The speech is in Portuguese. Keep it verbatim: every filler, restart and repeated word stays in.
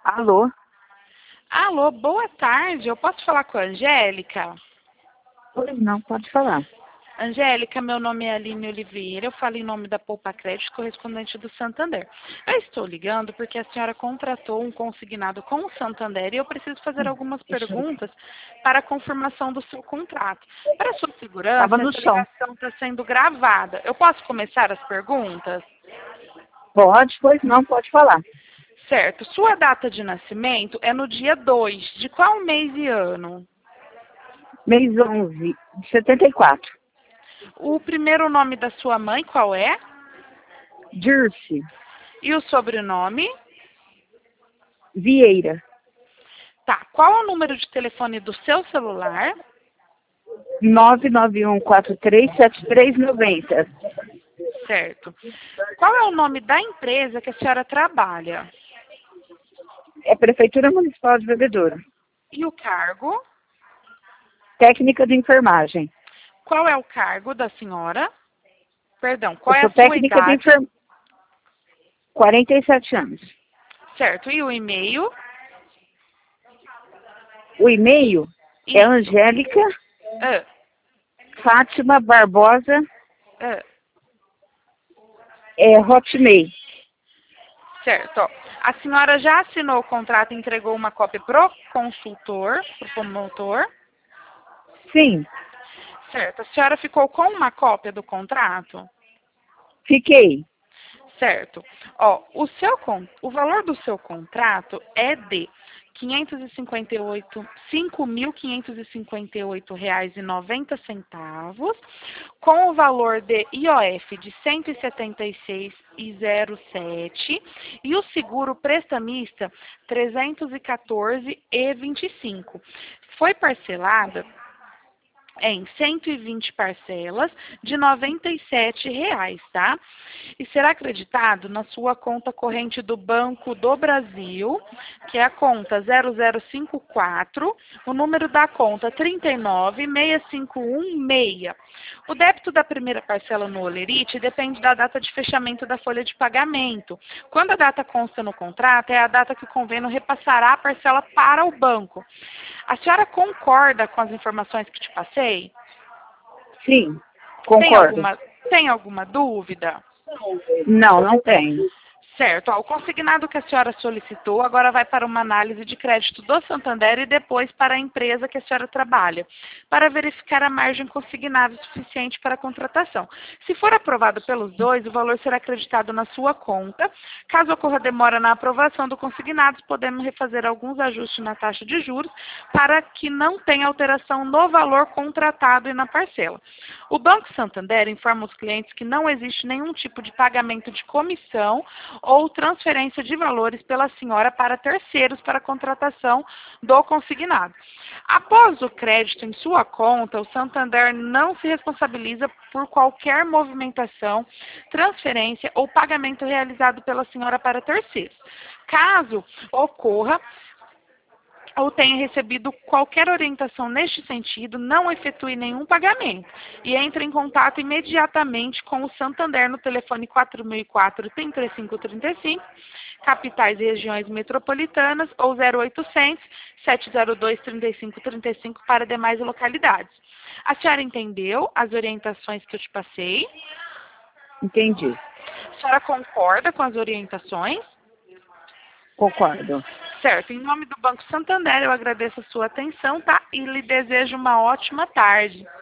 Alô? Alô, boa tarde. Eu posso falar com a Angélica? Oi, não, pode falar. Angélica, meu nome é Aline Oliveira. Eu falo em nome da Poupa Crédito, correspondente do Santander. Eu estou ligando porque a senhora contratou um consignado com o Santander e eu preciso fazer algumas Deixa eu... perguntas para a confirmação do seu contrato. Para sua segurança, Tava no essa chão. ligação está sendo gravada. Eu posso começar as perguntas? Pode, pois não, pode falar. Certo. Sua data de nascimento é no dia dois. De qual mês e ano? Mês onze, de setenta e quatro. O primeiro nome da sua mãe, qual é? Dirce E o sobrenome? Vieira. Tá. Qual é o número de telefone do seu celular? nove nove um quatro três sete três nove zero. Certo. Qual é o nome da empresa que a senhora trabalha? É Prefeitura Municipal de Bebedouro. E o cargo? Técnica de enfermagem. Qual é o cargo da senhora? Perdão, qual Eu é sou a sua técnica de idade? enfermagem. quarenta e sete anos. Certo. E o e-mail? O e-mail é Isso. Angélica Ah, Fátima Barbosa, ah. é Hotmail. Certo. Ó. A senhora já assinou o contrato e entregou uma cópia pro consultor, pro promotor? Sim, Certo. A senhora ficou com uma cópia do contrato? fiquei. Certo. Ó, o seu con- o valor do seu contrato é de quinhentos e cinquenta e oito, cinco mil quinhentos e cinquenta e oito reais e noventa centavos, com o valor de I O F de cento e setenta e seis e zero sete e o seguro prestamista trezentos e quatorze e vinte e cinco. Foi parcelada em cento e vinte parcelas de noventa e sete reais, tá? E será acreditado na sua conta corrente do Banco do Brasil, que é a conta zero zero cinco quatro, o número da conta trinta e nove, seis cinco um seis. O débito da primeira parcela no Olerite depende da data de fechamento da folha de pagamento. Quando a data consta no contrato, é a data que o convênio repassará a parcela para o banco. A senhora concorda com as informações que te passei? Sim, Tem concordo. alguma, tem alguma dúvida? Não, não tenho. Certo. Ó, o consignado que a senhora solicitou agora vai para uma análise de crédito do Santander e depois para a empresa que a senhora trabalha, para verificar a margem consignada suficiente para a contratação. Se for aprovado pelos dois, o valor será acreditado na sua conta. Caso ocorra demora na aprovação do consignado, podemos refazer alguns ajustes na taxa de juros para que não tenha alteração no valor contratado e na parcela. O Banco Santander informa os clientes que não existe nenhum tipo de pagamento de comissão ou transferência de valores pela senhora para terceiros para a contratação do consignado. Após o crédito em sua conta, o Santander não se responsabiliza por qualquer movimentação, transferência ou pagamento realizado pela senhora para terceiros. Caso ocorra ou tenha recebido qualquer orientação neste sentido, não efetue nenhum pagamento e entre em contato imediatamente com o Santander no telefone quatro mil e quatro, trinta e cinco trinta e cinco, capitais e regiões metropolitanas, ou zero oitocentos, sete zero dois, trinta e cinco trinta e cinco para demais localidades. A senhora entendeu as orientações que eu te passei? Entendi. A senhora concorda com as orientações? Concordo. Certo. Em nome do Banco Santander, eu agradeço a sua atenção, tá? E lhe desejo uma ótima tarde.